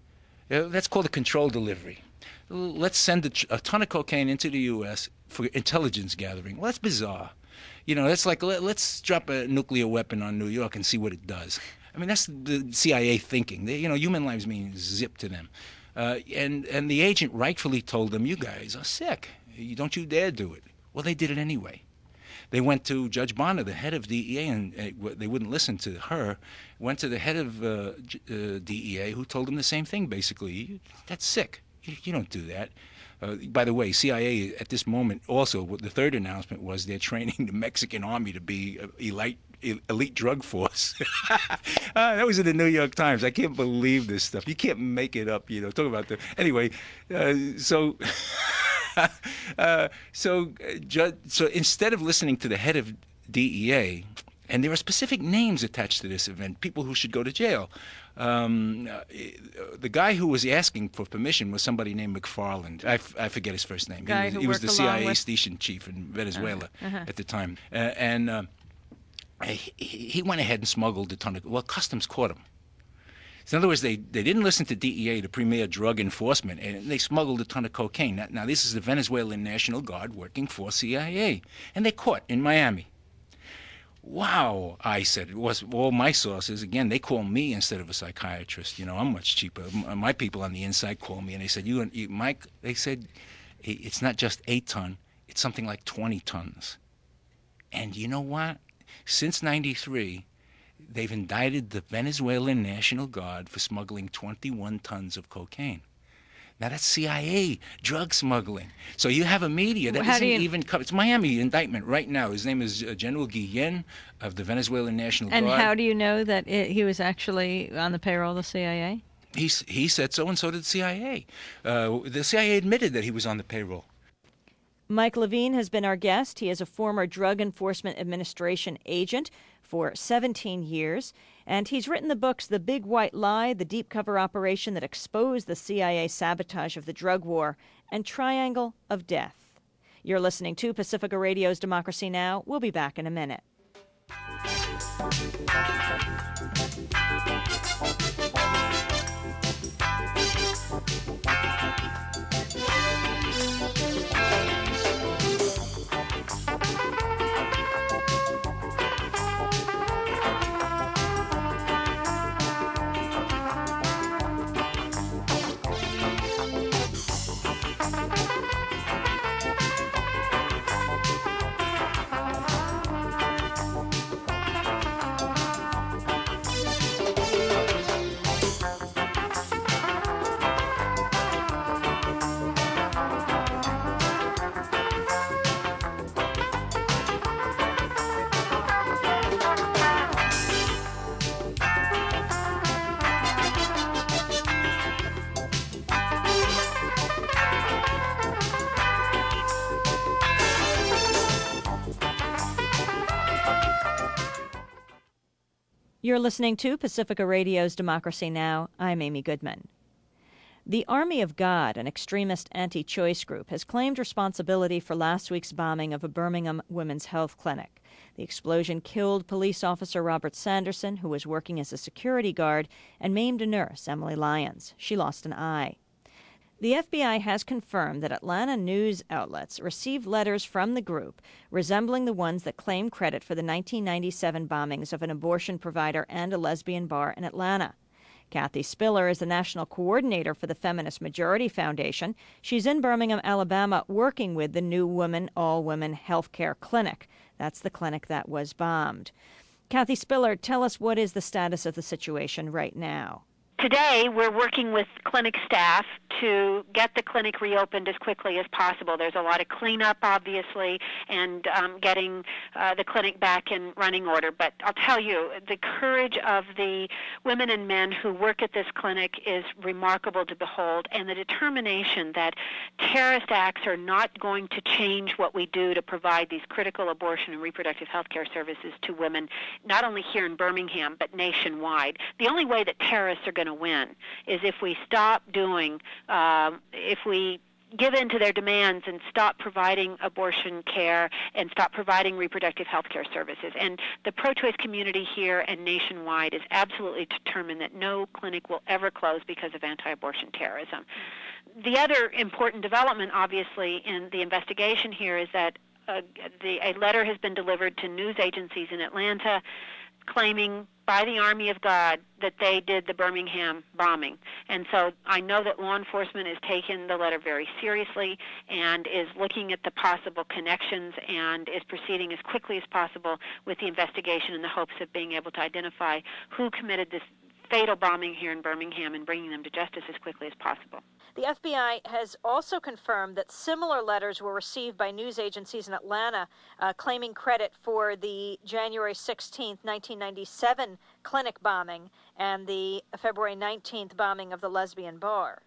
Speaker 2: Uh, that's called a control delivery. Let's send a, a ton of cocaine into the U S for intelligence gathering. Well, that's bizarre. You know, that's like, let, let's drop a nuclear weapon on New York and see what it does. I mean, that's the C I A thinking. They, you know, human lives mean zip to them. Uh, and, and the agent rightfully told them, you guys are sick. You, don't you dare do it. Well, they did it anyway. They went to Judge Bonner, the head of D E A, and uh, they wouldn't listen to her. Went to the head of uh, uh, D E A, who told them the same thing, basically. That's sick. You, you don't do that. Uh, by the way, C I A at this moment also, the third announcement was they're training the Mexican army to be elite, elite drug force. uh, that was in the New York Times. I can't believe this stuff. You can't make it up, you know. Talk about the... Anyway, uh, so... uh, so, uh, so instead of listening to the head of D E A, and there are specific names attached to this event, people who should go to jail. Um, uh, the guy who was asking for permission was somebody named McFarland. I, f- I forget his first name.
Speaker 3: Guy
Speaker 2: he was,
Speaker 3: who
Speaker 2: he was the C I A
Speaker 3: with...
Speaker 2: station chief in Venezuela
Speaker 3: uh, uh-huh.
Speaker 2: at the time. Uh, and uh, he, he went ahead and smuggled a ton of... Well, Customs caught him. So in other words, they, they didn't listen to D E A, the premier drug enforcement, and they smuggled a ton of cocaine. Now, now, this is the Venezuelan National Guard working for C I A. And they caught in Miami. Wow, I said. It was all my sources. Again, they call me instead of a psychiatrist. You know, I'm much cheaper. My people on the inside call me, and they said, you, you Mike, they said, it's not just eight ton, it's something like twenty tons. And you know what? Since ninety-three, they've indicted the Venezuelan National Guard for smuggling twenty-one tons of cocaine. Now, that's C I A drug smuggling. So you have a media that
Speaker 3: How
Speaker 2: isn't
Speaker 3: you...
Speaker 2: even covered. It's Miami indictment right now. His name is uh, General Guillen of the Venezuelan National
Speaker 3: and
Speaker 2: Guard.
Speaker 3: And how do you know that it, he was actually on the payroll of the C I A?
Speaker 2: He, he said so, and so did the C I A. Uh, the C I A admitted that he was on the payroll.
Speaker 1: Mike Levine has been our guest. He is a former Drug Enforcement Administration agent for seventeen years, and he's written the books The Big White Lie, The Deep Cover Operation That Exposed the C I A Sabotage of the Drug War, and Triangle of Death. You're listening to Pacifica Radio's Democracy Now! We'll be back in a minute. You're listening to Pacifica Radio's Democracy Now! I'm Amy Goodman. The Army of God, an extremist anti-choice group, has claimed responsibility for last week's bombing of a Birmingham women's health clinic. The explosion killed police officer Robert Sanderson, who was working as a security guard, and maimed a nurse, Emily Lyons. She lost an eye. The F B I has confirmed that Atlanta news outlets received letters from the group resembling the ones that claim credit for the nineteen ninety-seven bombings of an abortion provider and a lesbian bar in Atlanta. Kathy Spiller is the national coordinator for the Feminist Majority Foundation. She's in Birmingham, Alabama, working with the New Woman, All Women Healthcare Clinic. That's the clinic that was bombed. Kathy Spiller, tell us what is the status of the situation right now.
Speaker 5: Today, we're working with clinic staff to get the clinic reopened as quickly as possible. There's a lot of cleanup, obviously, and um, getting uh, the clinic back in running order. But I'll tell you, the courage of the women and men who work at this clinic is remarkable to behold, and the determination that terrorist acts are not going to change what we do to provide these critical abortion and reproductive health care services to women, not only here in Birmingham, but nationwide. The only way that terrorists are going to win is if we stop doing, um, if we give in to their demands and stop providing abortion care and stop providing reproductive health care services. And the pro-choice community here and nationwide is absolutely determined that no clinic will ever close because of anti-abortion terrorism. The other important development, obviously, in the investigation here is that uh, the, a letter has been delivered to news agencies in Atlanta claiming by the Army of God that they did the Birmingham bombing. And so I know that law enforcement has taken the letter very seriously and is looking at the possible connections and is proceeding as quickly as possible with the investigation in the hopes of being able to identify who committed this fatal bombing here in Birmingham and bringing them to justice as quickly as possible.
Speaker 1: The F B I has also confirmed that similar letters were received by news agencies in Atlanta uh, claiming credit for the January sixteenth, nineteen ninety-seven clinic bombing and the February nineteenth bombing of the lesbian bar.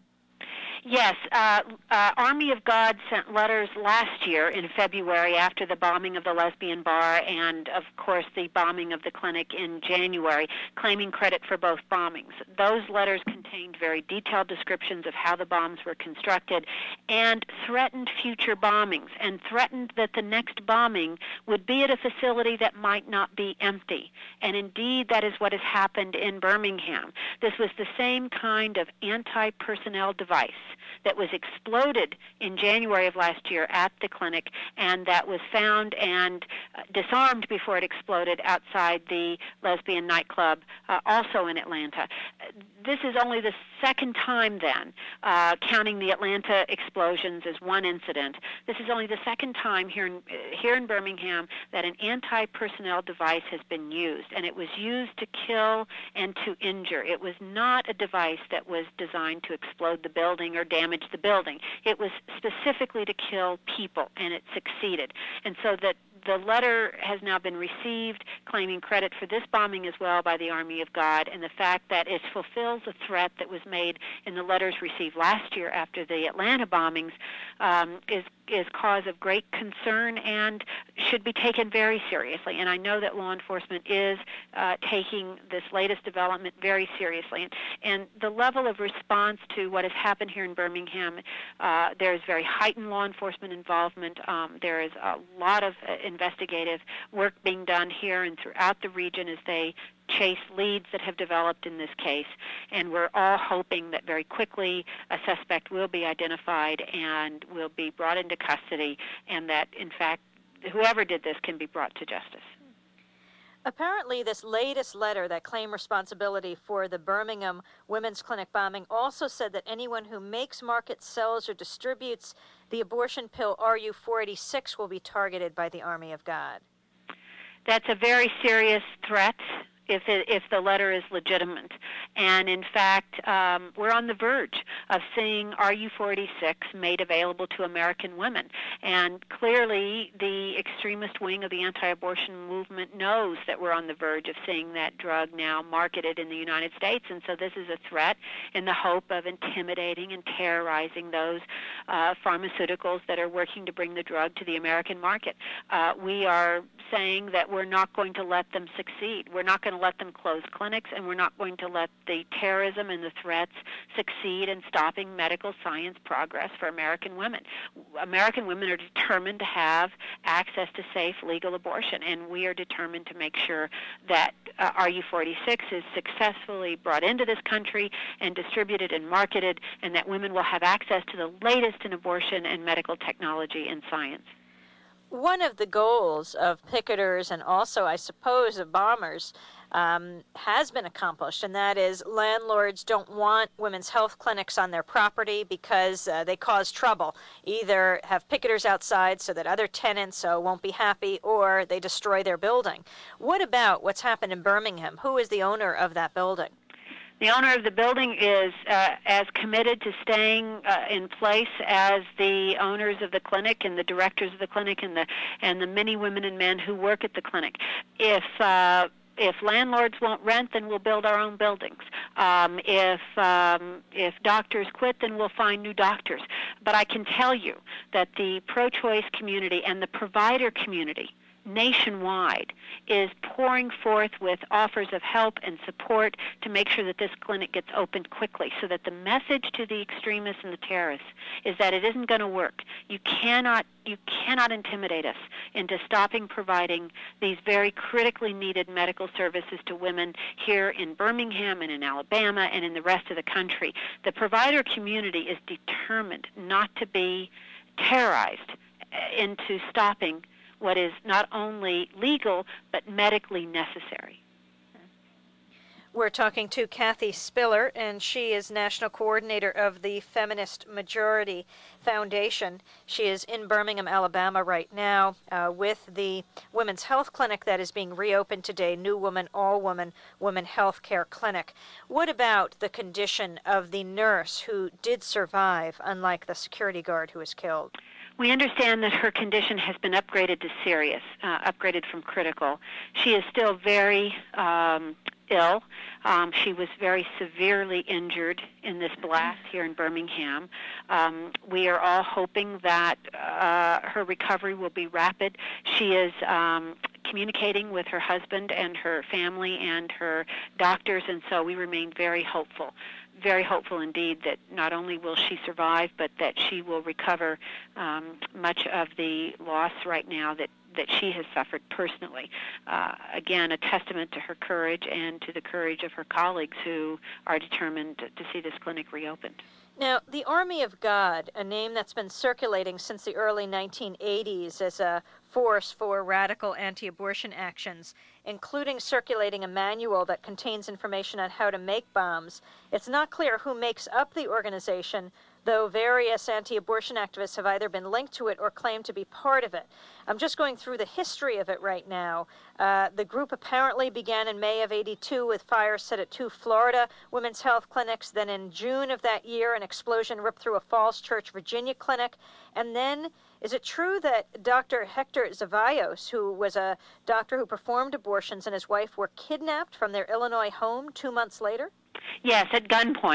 Speaker 5: Yes, uh, uh, Army of God sent letters last year in February after the bombing of the lesbian bar and, of course, the bombing of the clinic in January, claiming credit for both bombings. Those letters contained very detailed descriptions of how the bombs were constructed and threatened future bombings and threatened that the next bombing would be at a facility that might not be empty. And indeed, that is what has happened in Birmingham. This was the same kind of anti-personnel device that was exploded in January of last year at the clinic and that was found and uh, disarmed before it exploded outside the lesbian nightclub, uh, also in Atlanta. This is only the second time then, uh, counting the Atlanta explosions as one incident, this is only the second time here in, uh, here in Birmingham that an anti-personnel device has been used, and it was used to kill and to injure. It was not a device that was designed to explode the building or damage the building. It was specifically to kill people, and it succeeded. And so that the letter has now been received, claiming credit for this bombing as well by the Army of God, and the fact that it fulfills a threat that was made in the letters received last year after the Atlanta bombings um, is is cause of great concern and should be taken very seriously. And I know that law enforcement is uh, taking this latest development very seriously. And, and the level of response to what has happened here in Birmingham, uh, there is very heightened law enforcement involvement. Um, there is a lot of uh, investigative work being done here and throughout the region as they chase leads that have developed in this case, and we're all hoping that very quickly a suspect will be identified and will be brought into custody, and that, in fact, whoever did this can be brought to justice.
Speaker 3: Apparently, this latest letter that claimed responsibility for the Birmingham Women's Clinic bombing also said that anyone who makes, markets, sells, or distributes the abortion pill R U four eighty-six will be targeted by the Army of God.
Speaker 5: That's a very serious threat if it, if the letter is legitimate. And in fact, um, we're on the verge of seeing R U four eighty-six made available to American women. And clearly, the extremist wing of the anti-abortion movement knows that we're on the verge of seeing that drug now marketed in the United States. And so this is a threat in the hope of intimidating and terrorizing those uh, pharmaceuticals that are working to bring the drug to the American market. Uh, we are saying that we're not going to let them succeed. We're not going to let them close clinics, and we're not going to let the terrorism and the threats succeed in stopping medical science progress for American women. American women are determined to have access to safe, legal abortion, and we are determined to make sure that uh, R U four eighty-six is successfully brought into this country and distributed and marketed, and that women will have access to the latest in abortion and medical technology and science.
Speaker 3: One of the goals of picketers and also, I suppose, of bombers um, has been accomplished, and that is landlords don't want women's health clinics on their property because uh, they cause trouble. Either have picketers outside so that other tenants uh, won't be happy, or they destroy their building. What about what's happened in Birmingham? Who is the owner of that building?
Speaker 5: The owner of the building is uh, as committed to staying uh, in place as the owners of the clinic and the directors of the clinic and the and the many women and men who work at the clinic. If uh, if landlords won't rent, then we'll build our own buildings. Um, if um, if doctors quit, then we'll find new doctors. But I can tell you that the pro-choice community and the provider community nationwide is pouring forth with offers of help and support to make sure that this clinic gets opened quickly, so that the message to the extremists and the terrorists is that it isn't going to work. You cannot you cannot intimidate us into stopping providing these very critically needed medical services to women here in Birmingham and in Alabama and in the rest of the country. The provider community is determined not to be terrorized into stopping what is not only legal, but medically necessary.
Speaker 3: We're talking to Kathy Spiller, and she is National Coordinator of the Feminist Majority Foundation. She is in Birmingham, Alabama right now uh, with the Women's Health Clinic that is being reopened today, New Woman, All Woman, Women Health Care Clinic. What about the condition of the nurse who did survive, unlike the security guard who was killed?
Speaker 5: We understand that her condition has been upgraded to serious, uh, upgraded from critical. She is still very um, ill. Um, she was very severely injured in this blast here in Birmingham. Um, we are all hoping that uh, her recovery will be rapid. She is um, communicating with her husband and her family and her doctors, and so we remain very hopeful. Very hopeful indeed that not only will she survive, but that she will recover um, much of the loss right now that, that she has suffered personally. Uh, again, a testament to her courage and to the courage of her colleagues who are determined to, to see this clinic reopened.
Speaker 3: Now, the Army of God, a name that's been circulating since the early nineteen eighties as a force for radical anti-abortion actions, including circulating a manual that contains information on how to make bombs. It's not clear who makes up the organization, though various anti-abortion activists have either been linked to it or claimed to be part of it. I'm just going through the history of it right now. Uh, the group apparently began in May of eighty-two with fires set at two Florida women's health clinics. Then in June of that year, an explosion ripped through a Falls Church, Virginia clinic. And then, is it true that Doctor Hector Zavallos, who was a doctor who performed abortions, and his wife were kidnapped from their Illinois home two months later?
Speaker 5: Yes, at gunpoint.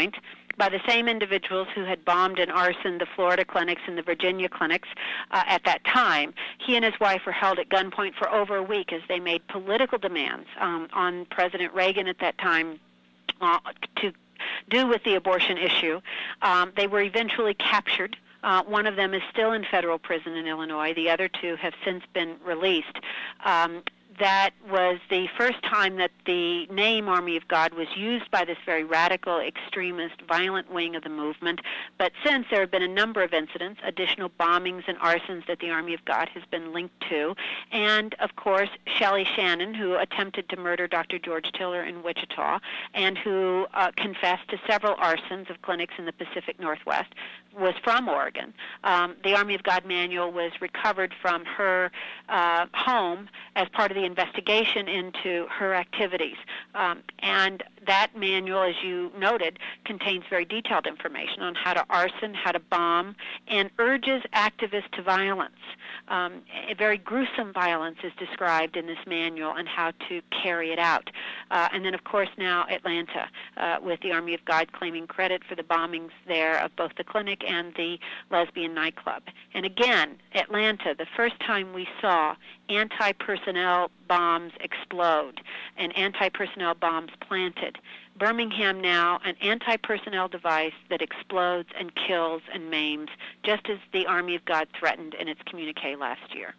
Speaker 5: by the same individuals who had bombed and arsoned the Florida clinics and the Virginia clinics uh, at that time. He and his wife were held at gunpoint for over a week as they made political demands um, on President Reagan at that time uh, to do with the abortion issue. Um, they were eventually captured. Uh, one of them is still in federal prison in Illinois. The other two have since been released. Um, that was the first time that the name Army of God was used by this very radical, extremist, violent wing of the movement. But since, there have been a number of incidents, additional bombings and arsons that the Army of God has been linked to. And, of course, Shelley Shannon, who attempted to murder Doctor George Tiller in Wichita and who uh, confessed to several arsons of clinics in the Pacific Northwest, was from Oregon. Um, the Army of God manual was recovered from her uh, home as part of the investigation into her activities. Um, and that manual, as you noted, contains very detailed information on how to arson, how to bomb, and urges activists to violence. Um, a very gruesome violence is described in this manual and how to carry it out. Uh, and then, of course, now Atlanta, uh, with the Army of God claiming credit for the bombings there of both the clinic and the lesbian nightclub. And again, Atlanta, the first time we saw anti-personnel bombs explode and anti-personnel bombs planted. Birmingham now, an anti-personnel device that explodes and kills and maims, just as the Army of God threatened in its communique last year.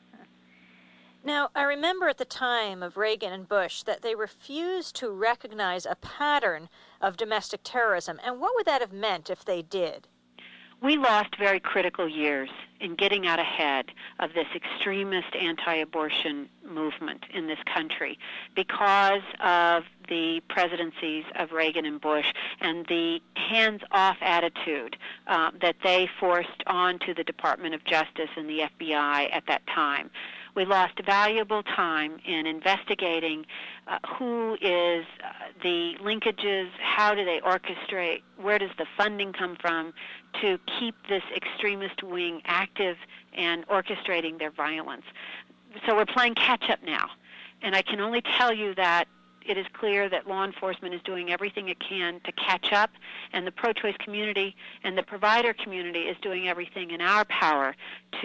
Speaker 3: Now, I remember at the time of Reagan and Bush that they refused to recognize a pattern of domestic terrorism. And what would that have meant if they did?
Speaker 5: We lost very critical years in getting out ahead of this extremist anti-abortion movement in this country because of the presidencies of Reagan and Bush and the hands-off attitude uh, that they forced onto the Department of Justice and the F B I at that time. We lost valuable time in investigating uh, who is uh, the linkages, how do they orchestrate, where does the funding come from to keep this extremist wing active and orchestrating their violence. So we're playing catch-up now. And I can only tell you that it is clear that law enforcement is doing everything it can to catch up, and the pro-choice community and the provider community is doing everything in our power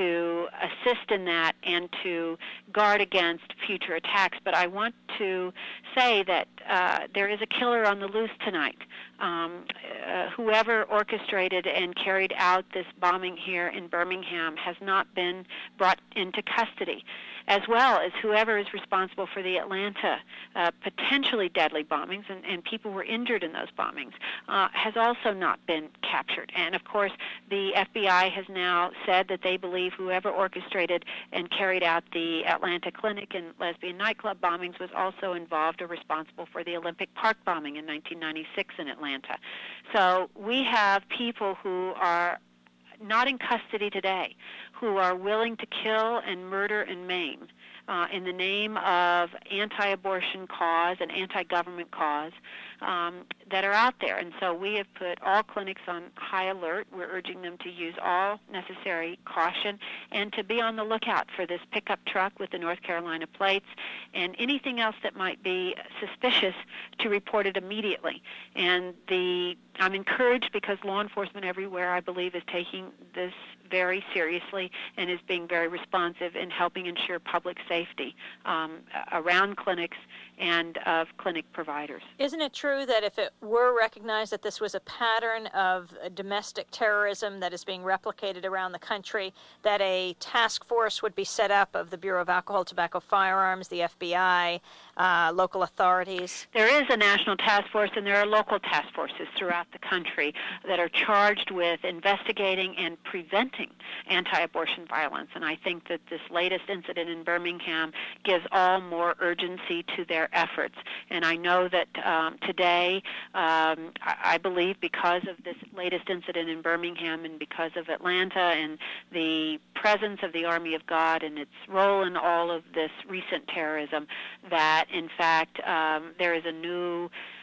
Speaker 5: to assist in that and to guard against future attacks. But I want to say that uh, there is a killer on the loose tonight. Um, uh, whoever orchestrated and carried out this bombing here in Birmingham has not been brought into custody, as well as whoever is responsible for the Atlanta uh, potentially deadly bombings, and, and people were injured in those bombings, uh, has also not been captured. And, of course, the F B I has now said that they believe whoever orchestrated and carried out the Atlanta clinic and lesbian nightclub bombings was also involved or responsible for the Olympic Park bombing in nineteen ninety-six in Atlanta. So we have people who are not in custody today, who are willing to kill and murder and maim uh, in the name of anti-abortion cause and anti-government cause um, that are out there. And so we have put all clinics on high alert. We're urging them to use all necessary caution and to be on the lookout for this pickup truck with the North Carolina plates and anything else that might be suspicious to report it immediately. And the I'm encouraged because law enforcement everywhere, I believe, is taking this very seriously and is being very responsive in helping ensure public safety um, around clinics and of clinic providers.
Speaker 3: Isn't it true that if it were recognized that this was a pattern of domestic terrorism that is being replicated around the country, that a task force would be set up of the Bureau of Alcohol, Tobacco, Firearms, the F B I, uh, local authorities?
Speaker 5: There is a national task force, and there are local task forces throughout the country that are charged with investigating and preventing anti-abortion violence. And I think that this latest incident in Birmingham gives all more urgency to their efforts. And I know that um, today, um, I, I believe because of this latest incident in Birmingham and because of Atlanta and the presence of the Army of God and its role in all of this recent terrorism, that in fact um, there is a new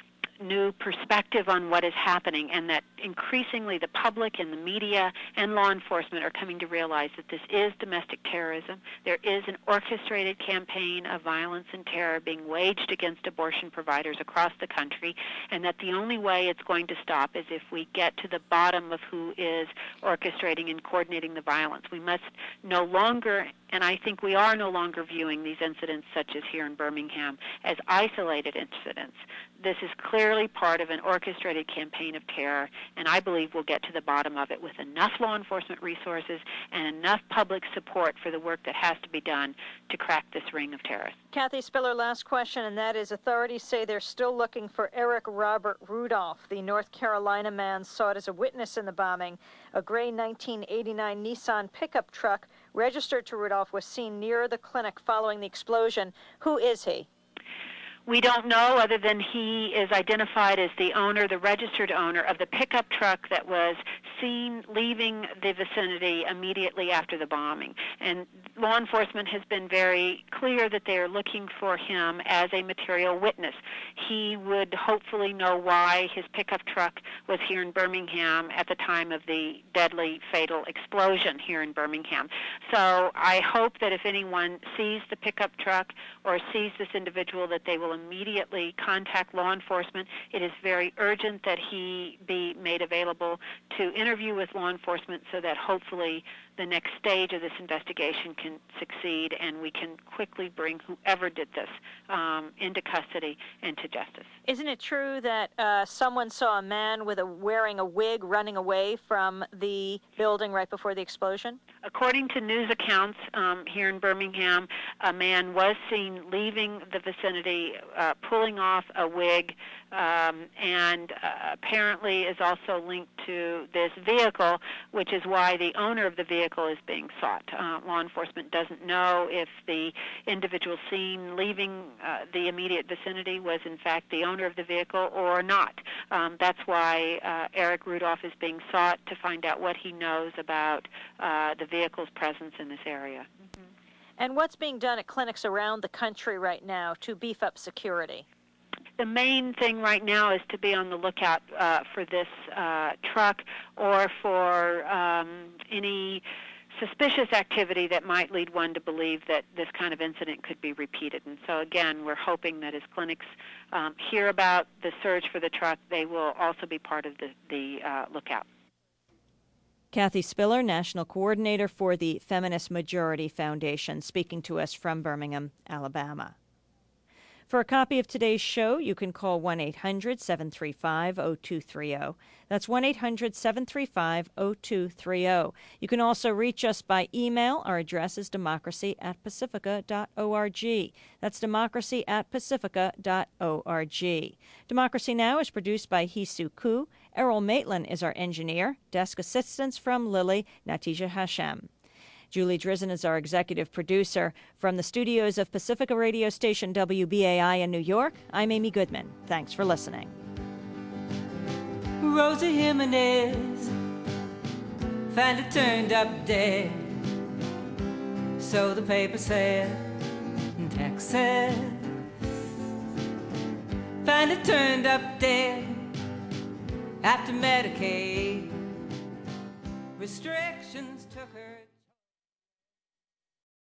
Speaker 5: new perspective on what is happening, and that increasingly the public and the media and law enforcement are coming to realize that this is domestic terrorism. There is an orchestrated campaign of violence and terror being waged against abortion providers across the country, and that the only way it's going to stop is if we get to the bottom of who is orchestrating and coordinating the violence. We must no longer, and I think we are no longer viewing these incidents, such as here in Birmingham, as isolated incidents. This is clearly part of an orchestrated campaign of terror, and I believe we'll get to the bottom of it with enough law enforcement resources and enough public support for the work that has to be done to crack this ring of terrorists.
Speaker 3: Kathy Spiller, last question, and that is, authorities say they're still looking for Eric Robert Rudolph, the North Carolina man sought as a witness in the bombing. A gray nineteen eighty-nine Nissan pickup truck registered to Rudolph was seen near the clinic following the explosion. Who is he?
Speaker 5: We don't know, other than he is identified as the owner, the registered owner of the pickup truck that was seen leaving the vicinity immediately after the bombing. And law enforcement has been very clear that they are looking for him as a material witness. He would hopefully know why his pickup truck was here in Birmingham at the time of the deadly, fatal explosion here in Birmingham. So I hope that if anyone sees the pickup truck or sees this individual, that they will immediately contact law enforcement. It is very urgent that he be made available to interview with law enforcement so that hopefully the next stage of this investigation can succeed and we can quickly bring whoever did this um, into custody and to justice.
Speaker 3: Isn't it true that uh, someone saw a man with a wearing a wig running away from the building right before the explosion?
Speaker 5: According to news accounts um, here in Birmingham, a man was seen leaving the vicinity, uh, pulling off a wig, um, and uh, apparently is also linked to this vehicle, which is why the owner of the vehicle is being sought. Uh, law enforcement doesn't know if the individual seen leaving uh, the immediate vicinity was in fact the owner of the vehicle or not. Um, that's why uh, Eric Rudolph is being sought, to find out what he knows about uh, the vehicle's presence in this area. Mm-hmm.
Speaker 3: And what's being done at clinics around the country right now to beef up security?
Speaker 5: The main thing right now is to be on the lookout uh, for this uh, truck or for um, any suspicious activity that might lead one to believe that this kind of incident could be repeated. And so, again, we're hoping that as clinics um, hear about the search for the truck, they will also be part of the, the uh, lookout.
Speaker 1: Kathy Spiller, National Coordinator for the Feminist Majority Foundation, speaking to us from Birmingham, Alabama. For a copy of today's show, you can call one eight hundred, seven three five, zero two three zero. That's one eight hundred, seven three five, zero two three zero. You can also reach us by email. Our address is democracy at pacifica dot org. That's democracy at pacifica dot org. Democracy Now! Is produced by Hisu Ku. Errol Maitland is our engineer. Desk assistance from Lily Natija Hashem. Julie Drizzen is our executive producer. From the studios of Pacifica radio station W B A I in New York, I'm Amy Goodman. Thanks for listening.
Speaker 6: Rosa Jimenez found it turned up dead, so the paper said in Texas. Found it turned up dead after Medicaid restrictions took her.